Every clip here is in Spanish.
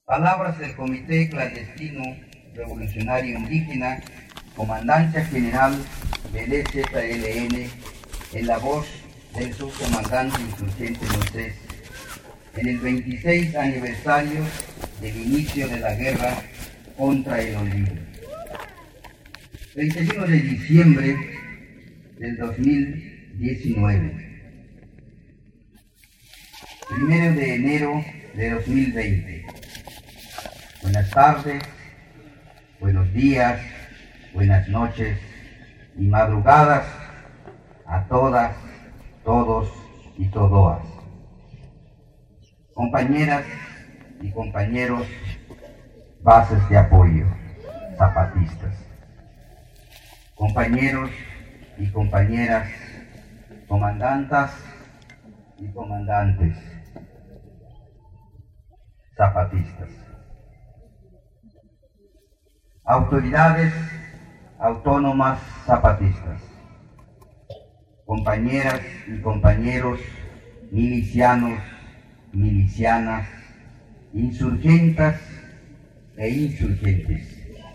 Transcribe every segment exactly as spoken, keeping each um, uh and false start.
Palabras del Comité Clandestino Revolucionario Indígena, Comandancia General del E Z L N, en la voz del subcomandante insurgente Moisés, en el veintiséis aniversario del inicio de la guerra contra el olvido. treinta y uno de diciembre del dos mil diecinueve. primero de enero de dos mil veinte. Buenas tardes, buenos días, buenas noches y madrugadas a todas, todos y todoas. Compañeras y compañeros, bases de apoyo, zapatistas. Compañeros y compañeras, comandantas y comandantes, zapatistas. Autoridades autónomas zapatistas. Compañeras y compañeros milicianos, milicianas, insurgentas e insurgentes.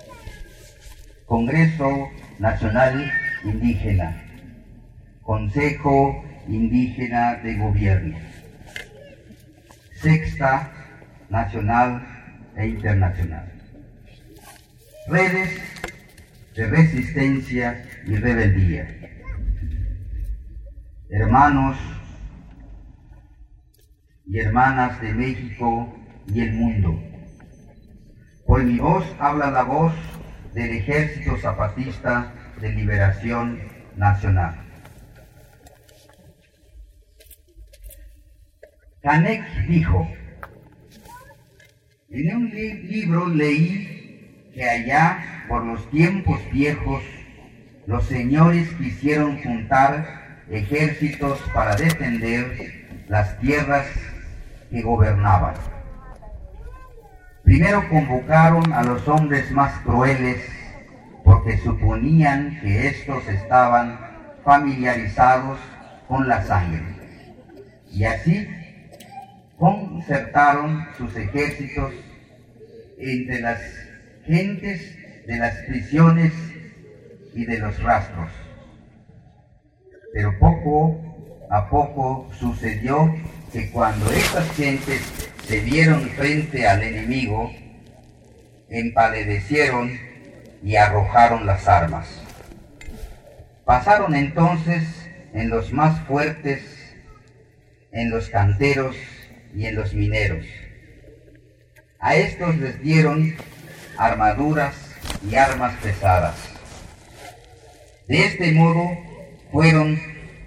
Congreso Nacional Indígena, Consejo Indígena de Gobierno, Sexta Nacional e Internacional. Redes de resistencia y rebeldía. Hermanos y hermanas de México y el mundo, por mi voz habla la voz del Ejército Zapatista de Liberación Nacional. Canek dijo: en un li libro leí que allá por los tiempos viejos los señores quisieron juntar ejércitos para defender las tierras que gobernaban. Primero convocaron a los hombres más crueles porque suponían que estos estaban familiarizados con la sangre, y así concertaron sus ejércitos entre las gentes de las prisiones y de los rastros. Pero poco a poco sucedió que cuando estas gentes se vieron frente al enemigo, empalidecieron y arrojaron las armas. Pasaron entonces en los más fuertes, en los canteros y en los mineros. A estos les dieron armaduras y armas pesadas. De este modo fueron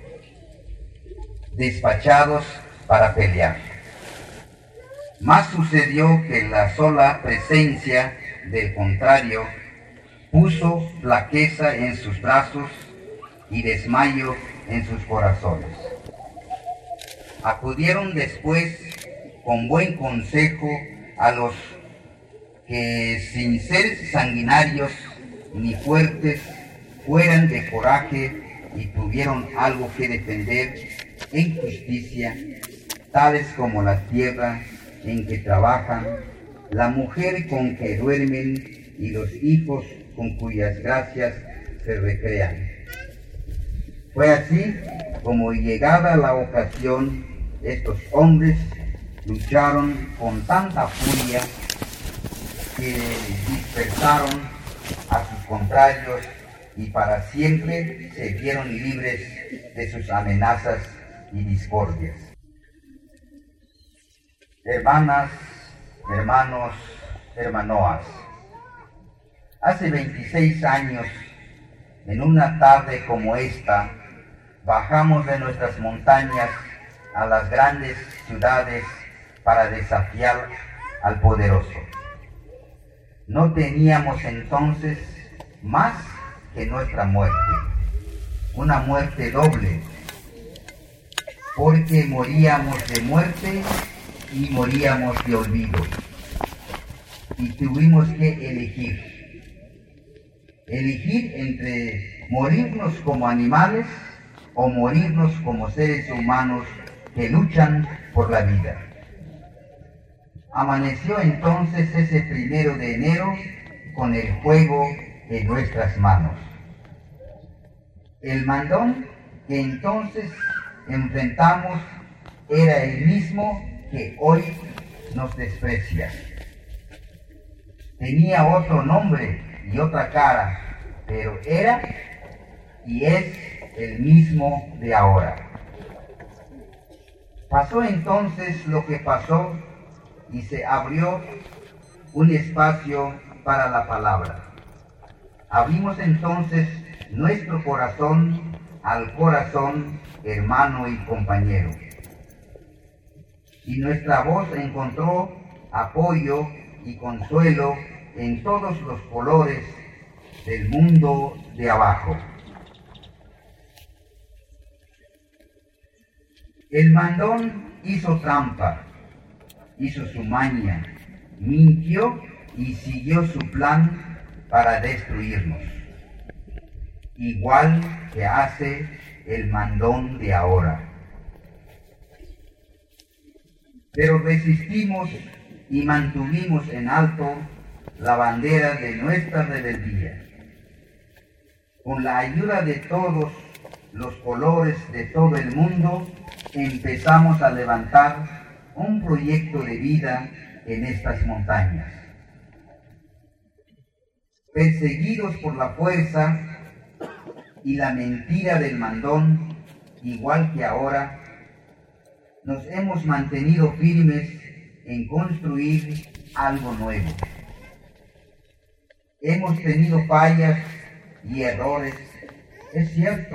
despachados para pelear. Más sucedió que la sola presencia del contrario puso flaqueza en sus brazos y desmayo en sus corazones. Acudieron después con buen consejo a los que, sin ser sanguinarios ni fuertes, fueran de coraje y tuvieron algo que defender en justicia, tales como la tierra en que trabajan, la mujer con que duermen y los hijos con cuyas gracias se recrean. Fue así como, llegada la ocasión, estos hombres lucharon con tanta furia que dispersaron a sus contrarios y para siempre se vieron libres de sus amenazas y discordias. Hermanas, hermanos, hermanoas, hace veintiséis años, en una tarde como esta, bajamos de nuestras montañas a las grandes ciudades para desafiar al poderoso. No teníamos entonces más que nuestra muerte, una muerte doble, porque moríamos de muerte y moríamos de olvido, y tuvimos que elegir, elegir entre morirnos como animales o morirnos como seres humanos que luchan por la vida. Amaneció entonces ese primero de enero con el fuego en nuestras manos. El mandón que entonces enfrentamos era el mismo que hoy nos desprecia. Tenía otro nombre y otra cara, pero era y es el mismo de ahora. Pasó entonces lo que pasó y se abrió un espacio para la palabra. Abrimos entonces nuestro corazón al corazón hermano y compañero. Y nuestra voz encontró apoyo y consuelo en todos los colores del mundo de abajo. El mandón hizo trampa, hizo su maña, mintió y siguió su plan para destruirnos, igual que hace el mandón de ahora. Pero resistimos y mantuvimos en alto la bandera de nuestra rebeldía. Con la ayuda de todos los colores de todo el mundo, empezamos a levantar un proyecto de vida en estas montañas. Perseguidos por la fuerza y la mentira del mandón, igual que ahora, nos hemos mantenido firmes en construir algo nuevo. Hemos tenido fallas y errores, es cierto.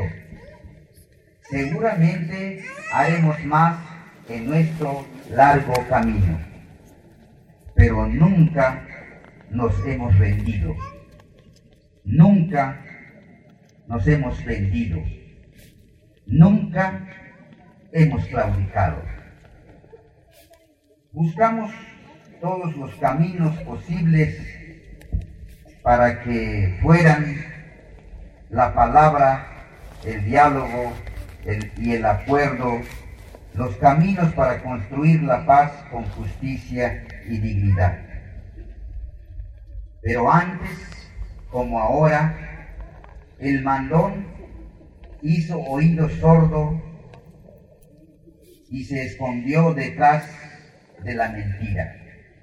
Seguramente haremos más en nuestro largo camino, pero nunca nos hemos rendido. Nunca nos hemos vendido. Nunca hemos claudicado. Buscamos todos los caminos posibles para que fueran la palabra, el diálogo el, y el acuerdo, los caminos para construir la paz con justicia y dignidad. Pero antes, como ahora, el mandón hizo oído sordo y se escondió detrás de la mentira.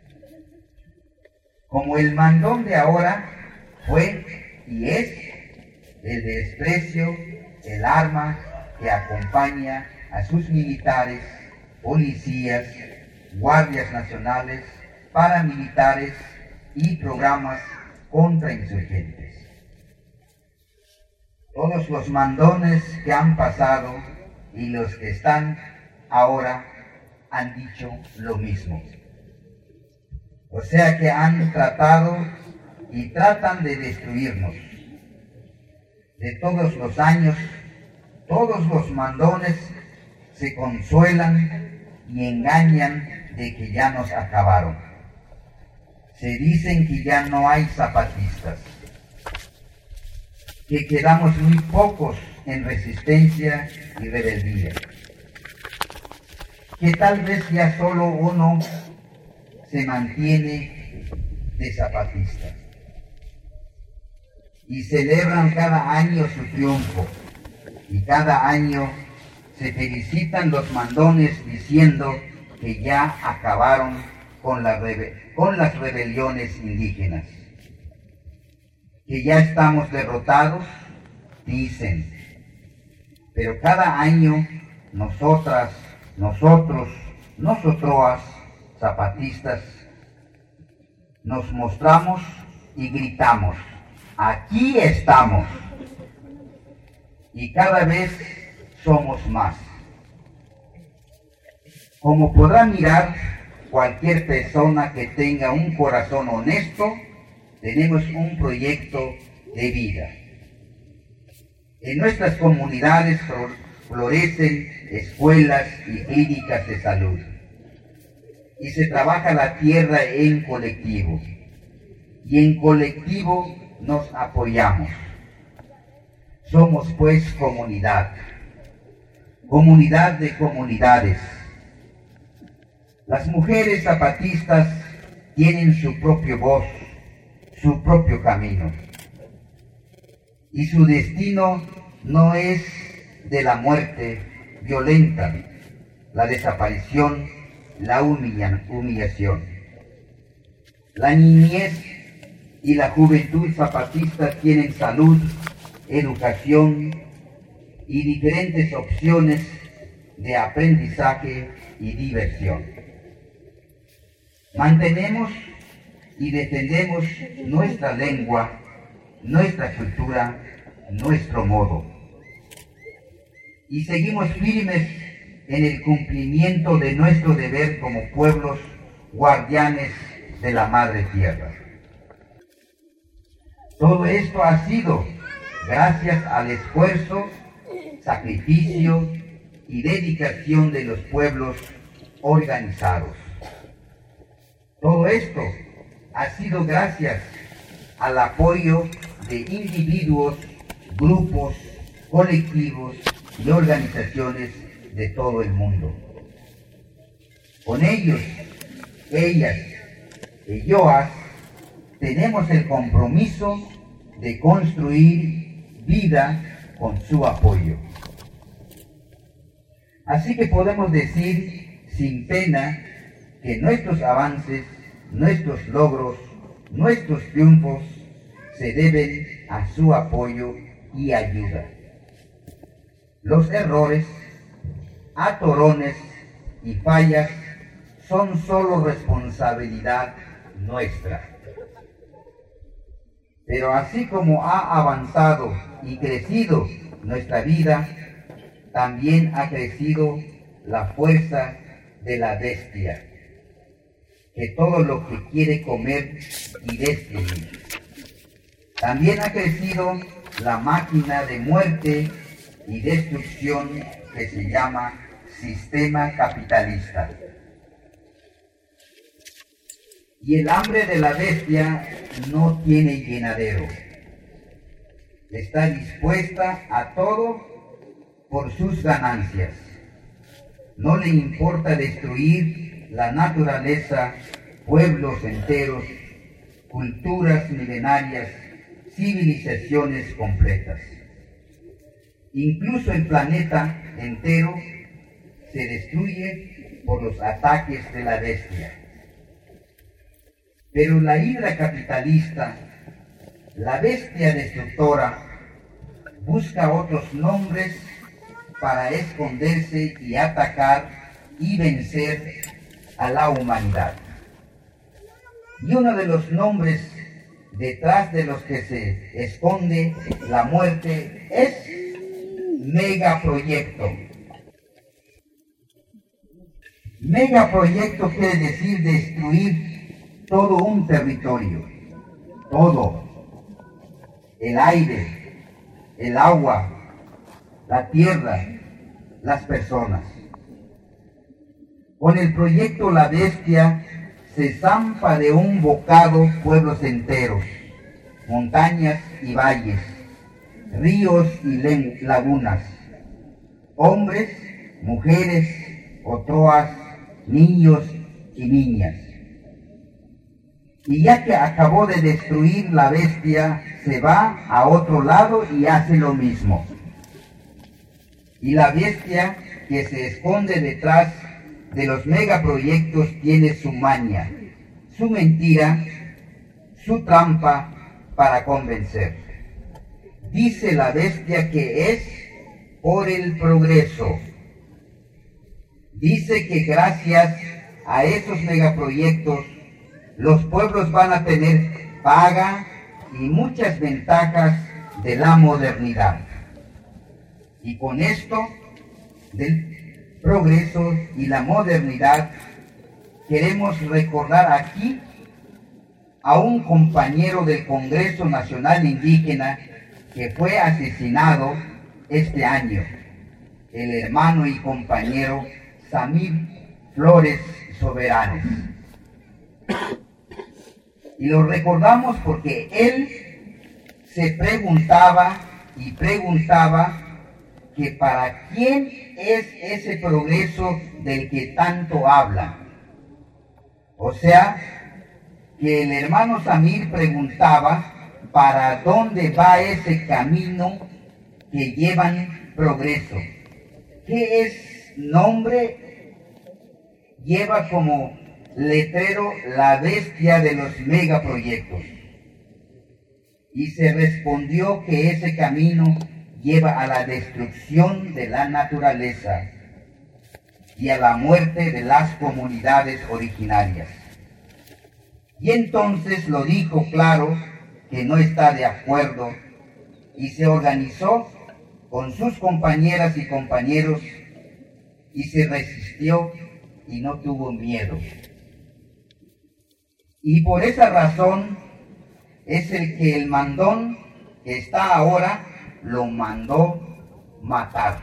Como el mandón de ahora fue y es el desprecio, el arma que acompaña a sus militares, policías, guardias nacionales, paramilitares y programas contrainsurgentes. Todos los mandones que han pasado y los que están ahora han dicho lo mismo. O sea que han tratado y tratan de destruirnos. De todos los años, todos los mandones se consuelan y engañan de que ya nos acabaron. Se dicen que ya no hay zapatistas, que quedamos muy pocos en resistencia y rebeldía, que tal vez ya solo uno se mantiene de zapatista. Y celebran cada año su triunfo, y cada año se felicitan los mandones diciendo que ya acabaron con, la rebe- con las rebeliones indígenas, que ya estamos derrotados, dicen, pero cada año nosotras, nosotros, nosotroas, zapatistas, nos mostramos y gritamos, aquí estamos, y cada vez somos más. Como podrá mirar cualquier persona que tenga un corazón honesto, tenemos un proyecto de vida. En nuestras comunidades florecen escuelas y clínicas de salud, y se trabaja la tierra en colectivo, y en colectivo nos apoyamos. Somos pues comunidad, comunidad de comunidades. Las mujeres zapatistas tienen su propia voz, su propio camino. Y su destino no es de la muerte violenta, la desaparición, la humilla- humillación. La niñez y la juventud zapatistas tienen salud, educación y diferentes opciones de aprendizaje y diversión. Mantenemos y defendemos nuestra lengua, nuestra cultura, nuestro modo. Y seguimos firmes en el cumplimiento de nuestro deber como pueblos guardianes de la Madre Tierra. Todo esto ha sido gracias al esfuerzo, sacrificio y dedicación de los pueblos organizados. Todo esto ha sido gracias al apoyo de individuos, grupos, colectivos y organizaciones de todo el mundo. Con ellos, ellas, elloas, tenemos el compromiso de construir vida con su apoyo. Así que podemos decir sin pena que nuestros avances, nuestros logros, nuestros triunfos se deben a su apoyo y ayuda. Los errores, atorones y fallas son solo responsabilidad nuestra. Pero así como ha avanzado y crecido nuestra vida, también ha crecido la fuerza de la bestia, que todo lo que quiere comer y destruir. También ha crecido la máquina de muerte y destrucción que se llama sistema capitalista. Y el hambre de la bestia no tiene llenadero. Está dispuesta a todo por sus ganancias. No le importa destruir la naturaleza, pueblos enteros, culturas milenarias, civilizaciones completas. Incluso el planeta entero se destruye por los ataques de la bestia. Pero la hidra capitalista, la bestia destructora, busca otros nombres para esconderse y atacar y vencer a la humanidad. Y uno de los nombres detrás de los que se esconde la muerte es megaproyecto. Megaproyecto quiere decir destruir todo un territorio, todo, el aire, el agua, la tierra, las personas. Con el proyecto La Bestia se zampa de un bocado pueblos enteros, montañas y valles, ríos y lagunas, hombres, mujeres, otroas, niños y niñas. Y ya que acabó de destruir la bestia, se va a otro lado y hace lo mismo. Y la bestia que se esconde detrás de los megaproyectos tiene su maña, su mentira, su trampa para convencer. Dice la bestia que es por el progreso. Dice que gracias a esos megaproyectos los pueblos van a tener paga y muchas ventajas de la modernidad. Y con esto del progreso y la modernidad, queremos recordar aquí a un compañero del Congreso Nacional Indígena que fue asesinado este año, el hermano y compañero Samir Flores Soberanes. Y lo recordamos porque él se preguntaba y preguntaba que para quién es ese progreso del que tanto hablan, O sea, que el hermano Samir preguntaba para dónde va ese camino que llevan progreso. ¿Qué es nombre? Lleva como letrero la bestia de los megaproyectos. Y se respondió que ese camino lleva a la destrucción de la naturaleza y a la muerte de las comunidades originarias. Y entonces lo dijo claro que no está de acuerdo y se organizó con sus compañeras y compañeros y se resistió y no tuvo miedo. Y por esa razón es el que el mandón que está ahora lo mandó matar.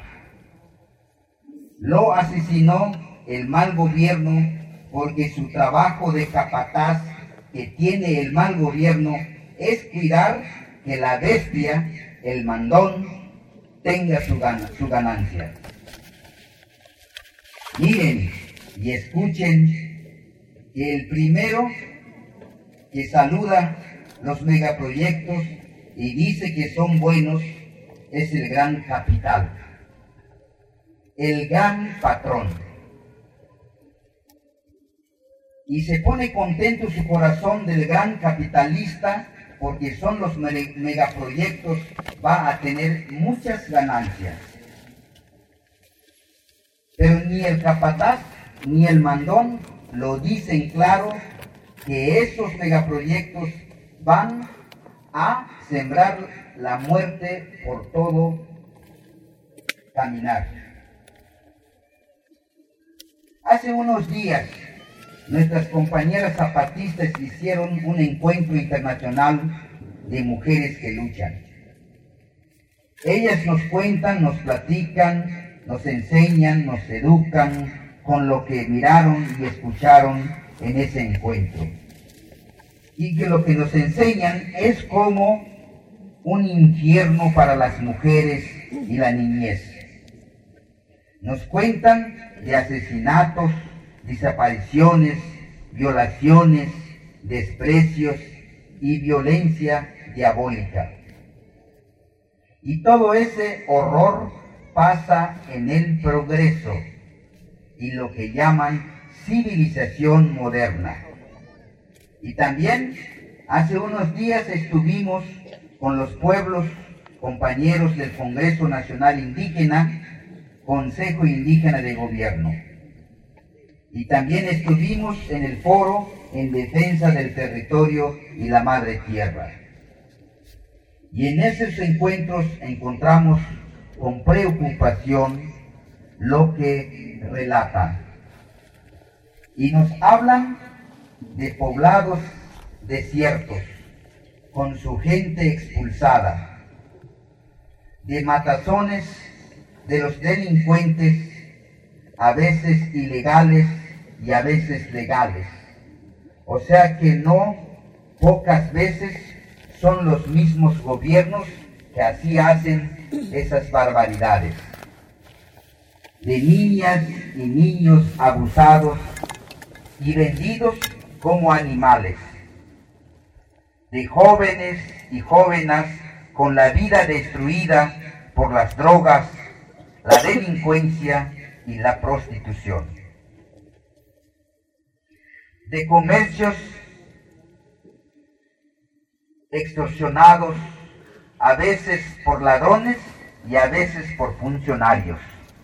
Lo asesinó el mal gobierno porque su trabajo de capataz que tiene el mal gobierno es cuidar que la bestia, el mandón, tenga su, gan- su ganancia. Miren y escuchen que el primero que saluda los megaproyectos y dice que son buenos es el gran capital, el gran patrón. Y se pone contento su corazón del gran capitalista porque son los megaproyectos, va a tener muchas ganancias. Pero ni el capataz ni el mandón lo dicen claro que esos megaproyectos van a sembrar la muerte por todo caminar. Hace unos días, nuestras compañeras zapatistas hicieron un encuentro internacional de mujeres que luchan. Ellas nos cuentan, nos platican, nos enseñan, nos educan con lo que miraron y escucharon en ese encuentro. Y que lo que nos enseñan es como un infierno para las mujeres y la niñez. Nos cuentan de asesinatos, desapariciones, violaciones, desprecios y violencia diabólica. Y todo ese horror pasa en el progreso y lo que llaman civilización moderna. Y también hace unos días estuvimos con los pueblos compañeros del Congreso Nacional Indígena, Consejo Indígena de Gobierno. Y también estuvimos en el foro en defensa del territorio y la madre tierra. Y en esos encuentros encontramos con preocupación lo que relatan. Y nos hablan de poblados desiertos, con su gente expulsada, de matazones de los delincuentes, a veces ilegales y a veces legales. O sea que no pocas veces son los mismos gobiernos que así hacen esas barbaridades. De niñas y niños abusados y vendidos como animales. De jóvenes y jóvenes con la vida destruida por las drogas, la delincuencia y la prostitución. De comercios extorsionados, a veces por ladrones y a veces por funcionarios.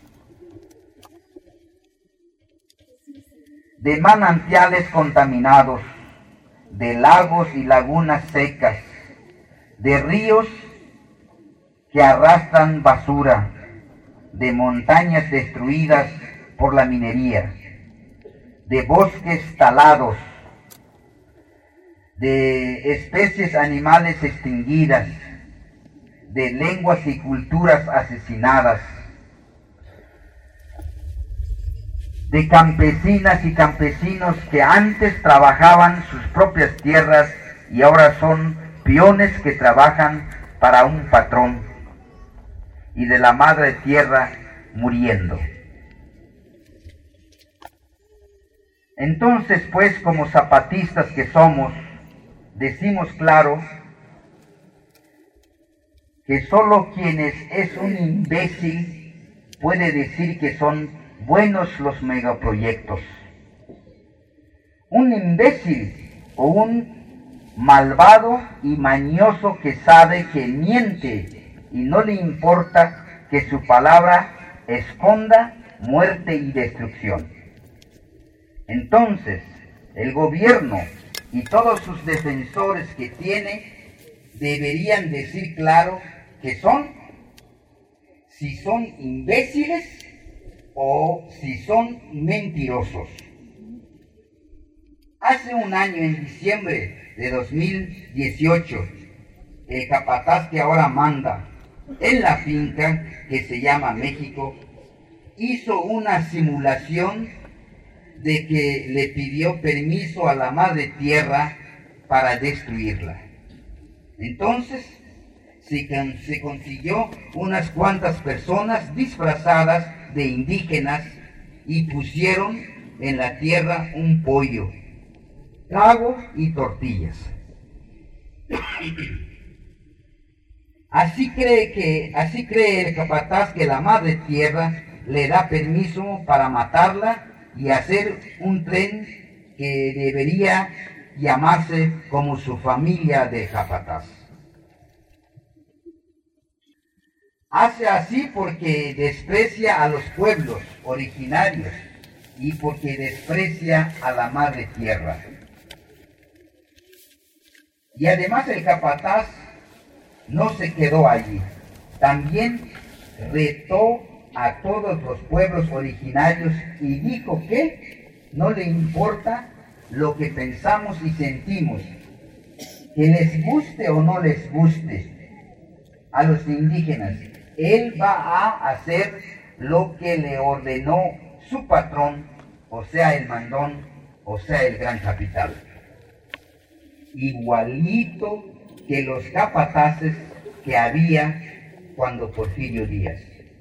De manantiales contaminados, de lagos y lagunas secas, de ríos que arrastran basura, de montañas destruidas por la minería, de bosques talados, de especies animales extinguidas, de lenguas y culturas asesinadas, de campesinas y campesinos que antes trabajaban sus propias tierras y ahora son peones que trabajan para un patrón, y de la madre tierra muriendo. Entonces, pues, como zapatistas que somos, decimos claro que solo quien es, es un imbécil puede decir que son buenos los megaproyectos. Un imbécil o un malvado y mañoso que sabe que miente y no le importa que su palabra esconda muerte y destrucción. Entonces, el gobierno y todos sus defensores que tiene deberían decir claro que son, si son imbéciles o si son mentirosos. Hace un año, en diciembre de dos mil dieciocho, el capataz que ahora manda en la finca que se llama México hizo una simulación de que le pidió permiso a la madre tierra para destruirla. Entonces se, se consiguió unas cuantas personas disfrazadas de indígenas y pusieron en la tierra un pollo, trago y tortillas. Así cree que, así cree el capataz que la madre tierra le da permiso para matarla y hacer un tren que debería llamarse como su familia de capataz. Hace así porque desprecia a los pueblos originarios y porque desprecia a la madre tierra. Y además el capataz no se quedó allí, también retó a todos los pueblos originarios y dijo que no le importa lo que pensamos y sentimos, que les guste o no les guste a los indígenas. Él va a hacer lo que le ordenó su patrón, o sea el mandón, o sea el gran capital. Igualito que los capataces que había cuando Porfirio Díaz.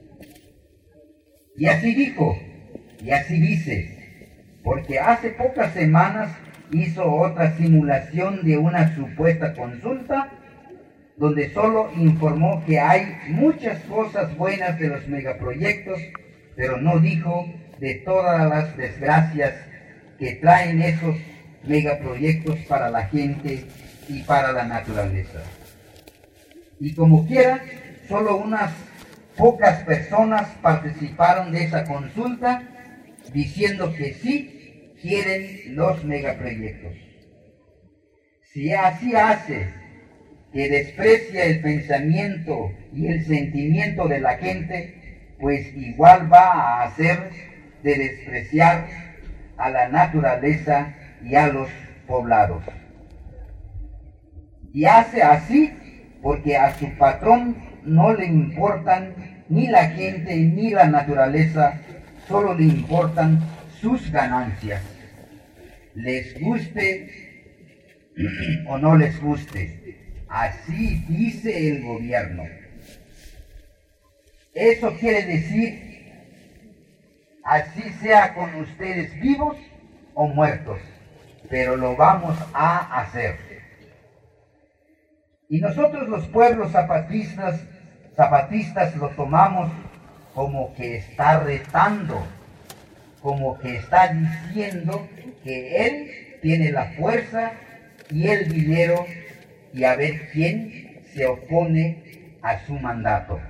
Y así dijo, y así dice, porque hace pocas semanas hizo otra simulación de una supuesta consulta, donde solo informó que hay muchas cosas buenas de los megaproyectos, pero no dijo de todas las desgracias que traen esos megaproyectos para la gente y para la naturaleza. Y como quiera, solo unas pocas personas participaron de esa consulta diciendo que sí quieren los megaproyectos. Si así hace que desprecia el pensamiento y el sentimiento de la gente, pues igual va a hacer de despreciar a la naturaleza y a los poblados. Y hace así porque a su patrón no le importan ni la gente ni la naturaleza, solo le importan sus ganancias. Les guste o no les guste, así dice el gobierno. Eso quiere decir, así sea con ustedes vivos o muertos, pero lo vamos a hacer. Y nosotros los pueblos zapatistas, zapatistas lo tomamos como que está retando, como que está diciendo que él tiene la fuerza y el dinero y a ver quién se opone a su mandato.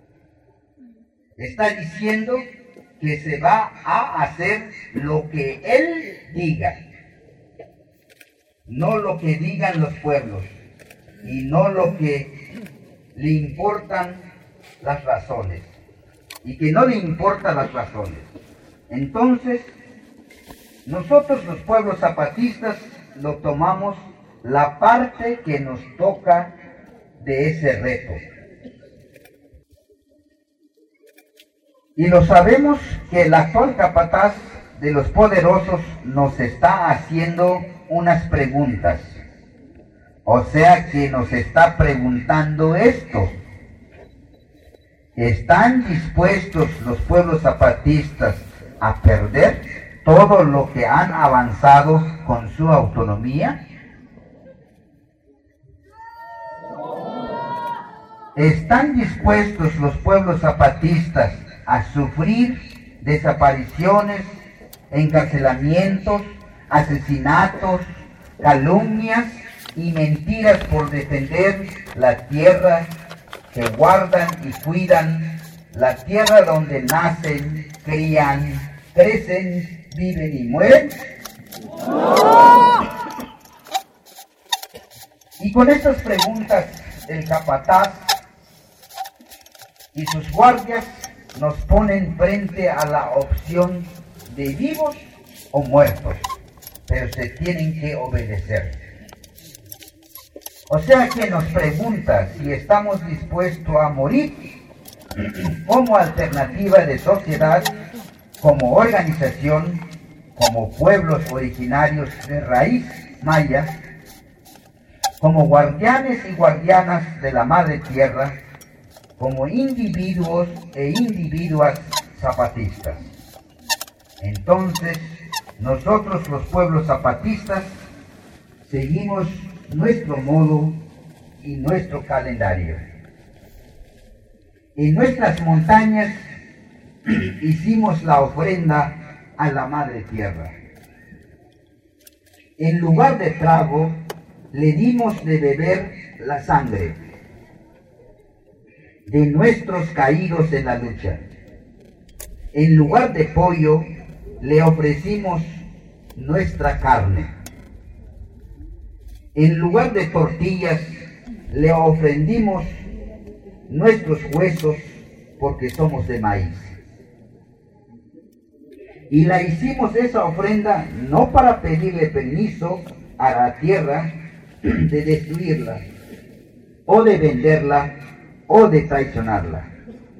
Está diciendo que se va a hacer lo que él diga, no lo que digan los pueblos y no lo que le importan las razones, y que no le importan las razones. Entonces, nosotros los pueblos zapatistas lo tomamos la parte que nos toca de ese reto. Y lo sabemos que el actual capataz de los poderosos nos está haciendo unas preguntas. O sea que nos está preguntando esto. ¿Están dispuestos los pueblos zapatistas a perder todo lo que han avanzado con su autonomía? ¿Están dispuestos los pueblos zapatistas a sufrir desapariciones, encarcelamientos, asesinatos, calumnias y mentiras por defender la tierra que guardan y cuidan, la tierra donde nacen, crían, crecen, viven y mueren? Y con estas preguntas, el capataz y sus guardias nos ponen frente a la opción de vivos o muertos, pero se tienen que obedecer. O sea que nos pregunta si estamos dispuestos a morir como alternativa de sociedad, como organización, como pueblos originarios de raíz maya, como guardianes y guardianas de la madre tierra, como individuos e individuas zapatistas. Entonces, nosotros los pueblos zapatistas seguimos nuestro modo y nuestro calendario. En nuestras montañas hicimos la ofrenda a la madre tierra. En lugar de trago, le dimos de beber la sangre de nuestros caídos en la lucha. En lugar de pollo, le ofrecimos nuestra carne. En lugar de tortillas, le ofrendimos nuestros huesos porque somos de maíz. Y la hicimos esa ofrenda no para pedirle permiso a la tierra de destruirla, o de venderla, o de traicionarla.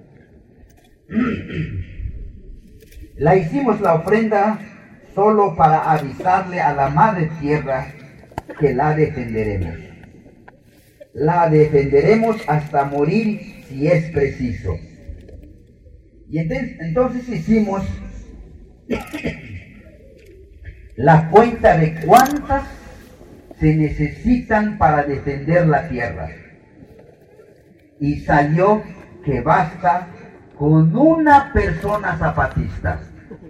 La hicimos la ofrenda solo para avisarle a la madre tierra que la defenderemos. La defenderemos hasta morir si es preciso. Y entonces, entonces hicimos la cuenta de cuántas se necesitan para defender la tierra. Y salió que basta con una persona zapatista.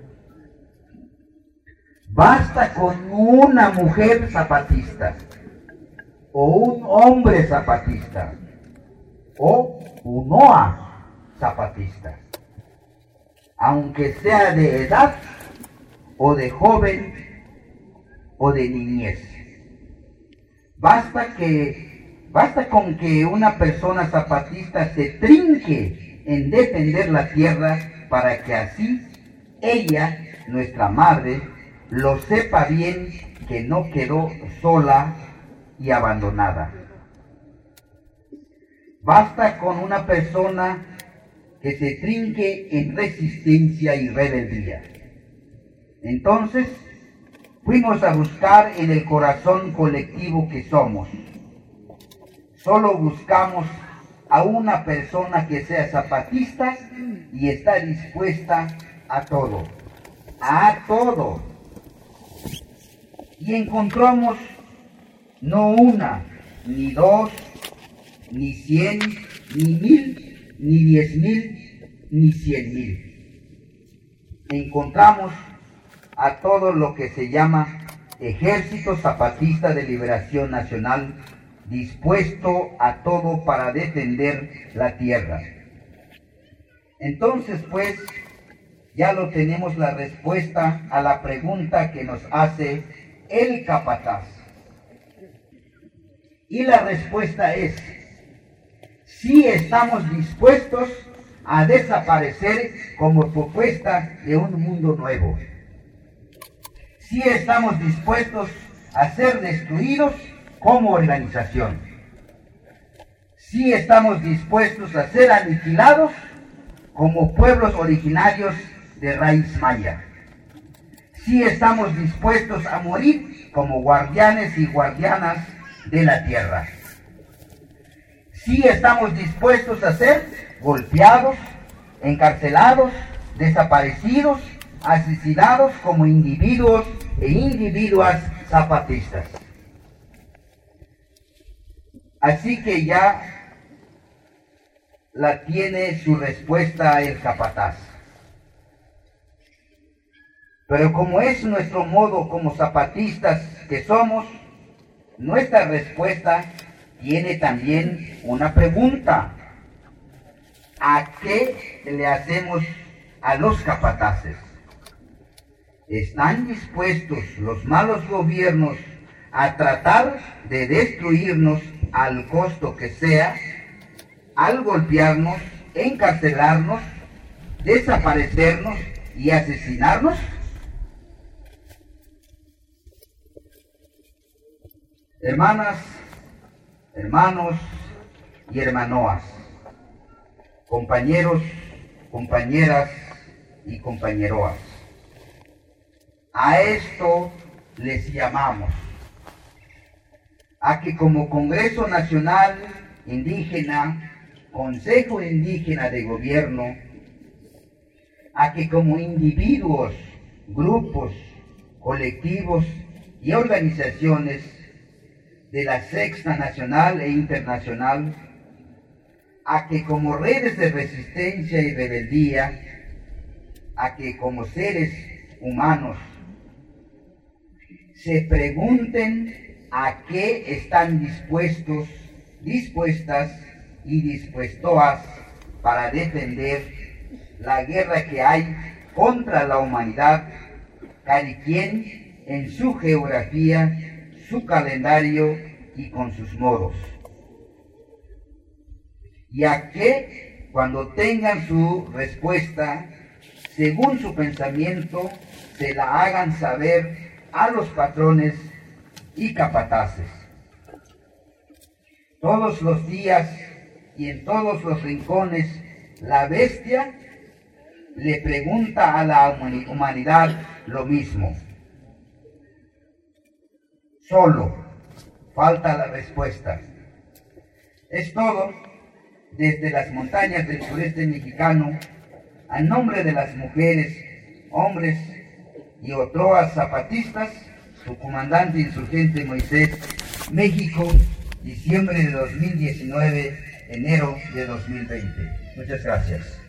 Basta con una mujer zapatista, o un hombre zapatista, o un O A zapatista, aunque sea de edad, o de joven, o de niñez. Basta que, basta con que una persona zapatista se trinque en defender la tierra para que así ella, nuestra madre, lo sepa bien que no quedó sola y abandonada. Basta con una persona que se trinque en resistencia y rebeldía. Entonces, fuimos a buscar en el corazón colectivo que somos. Solo buscamos a una persona que sea zapatista y está dispuesta a todo, a todo. Y encontramos no una, ni dos, ni cien, ni mil, ni diez mil, ni cien mil. Encontramos a todo lo que se llama Ejército Zapatista de Liberación Nacional, dispuesto a todo para defender la tierra. Entonces, pues, ya lo tenemos la respuesta a la pregunta que nos hace el capataz. Y la respuesta es: sí estamos dispuestos a desaparecer como propuesta de un mundo nuevo. Sí estamos dispuestos a ser destruidos como organización. Sí estamos dispuestos a ser aniquilados como pueblos originarios de raíz maya. Sí estamos dispuestos a morir como guardianes y guardianas de la tierra. Sí estamos dispuestos a ser golpeados, encarcelados, desaparecidos, asesinados como individuos e individuas zapatistas. Así que ya la tiene su respuesta el capataz. Pero como es nuestro modo como zapatistas que somos, nuestra respuesta tiene también una pregunta. ¿A qué le hacemos a los capataces? ¿Están dispuestos los malos gobiernos a tratar de destruirnos al costo que sea, al golpearnos, encarcelarnos, desaparecernos y asesinarnos? Hermanas, hermanos y hermanoas, compañeros, compañeras y compañeroas, a esto les llamamos, a que como Congreso Nacional Indígena, Consejo Indígena de Gobierno, a que como individuos, grupos, colectivos y organizaciones de la Sexta Nacional e Internacional, a que como redes de resistencia y rebeldía, a que como seres humanos se pregunten a qué están dispuestos, dispuestas y dispuestas para defender la guerra que hay contra la humanidad, cada quien en su geografía, su calendario y con sus modos. Y a que cuando tengan su respuesta, según su pensamiento, se la hagan saber a los patrones y capataces. Todos los días y en todos los rincones, la bestia le pregunta a la humanidad lo mismo. Solo falta la respuesta. Es todo desde las montañas del sureste mexicano, a nombre de las mujeres, hombres y otros zapatistas, su comandante insurgente Moisés, México, diciembre de dos mil diecinueve, enero de dos mil veinte. Muchas gracias.